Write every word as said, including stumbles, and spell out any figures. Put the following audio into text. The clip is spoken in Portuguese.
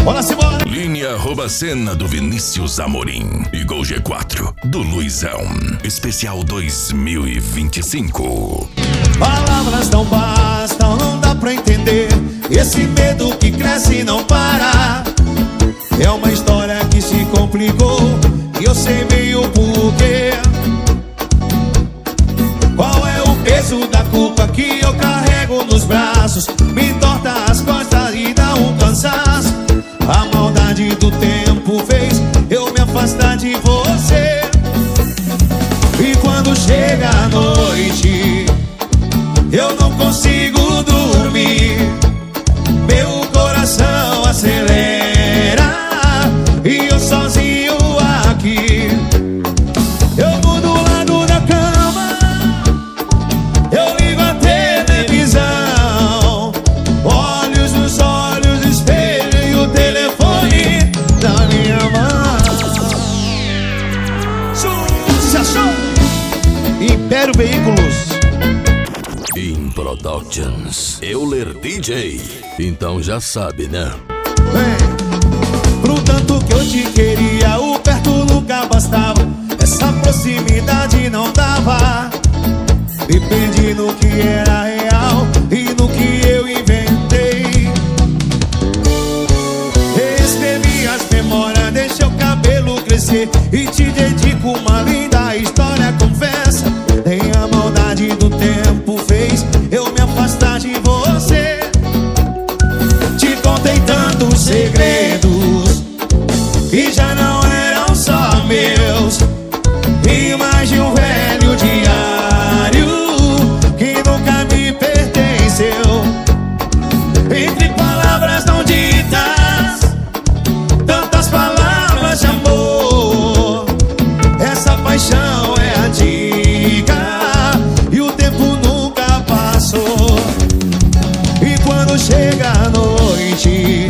Bora, simbora! Linha Rouba Cena do Vinícius Amorim e Gol G quatro do Luizão. Especial dois mil e vinte e cinco. Palavras não bastam, não dá pra entender. Esse medo que cresce e não para. É uma história que se complicou e eu sei bem o porquê. Qual é o peso da culpa que eu carrego nos braços? Me torta as costas e dá um cansaço. A maldade do tempo fez eu me afastar de você. E quando chega a noite, eu não consigo dormir. Meu coração acelera e eu sozinho aqui. Eu mudo o lado da cama, eu ligo a televisão, olhos nos olhos, espelho e o telefone da minha mão. Sucesso! Império Veículos In Productions, Euler D J. Então já sabe, né? Vem. Pro tanto que eu te queria, o perto nunca bastava. Essa proximidade não dava. Me perdi no que era real e no que eu inventei. Escrevi as memórias, deixei o cabelo crescer e te dedico uma linda história, confessa. Nem a maldade do tempo fez eu me afastar de você. Te contei tantos segredos que já não eram só meus, e mais de um velho diário que nunca me pertenceu. Entre palavras não ditas, tantas palavras de amor. Essa paixão é antiga e o tempo nunca passou. E quando chega a noite,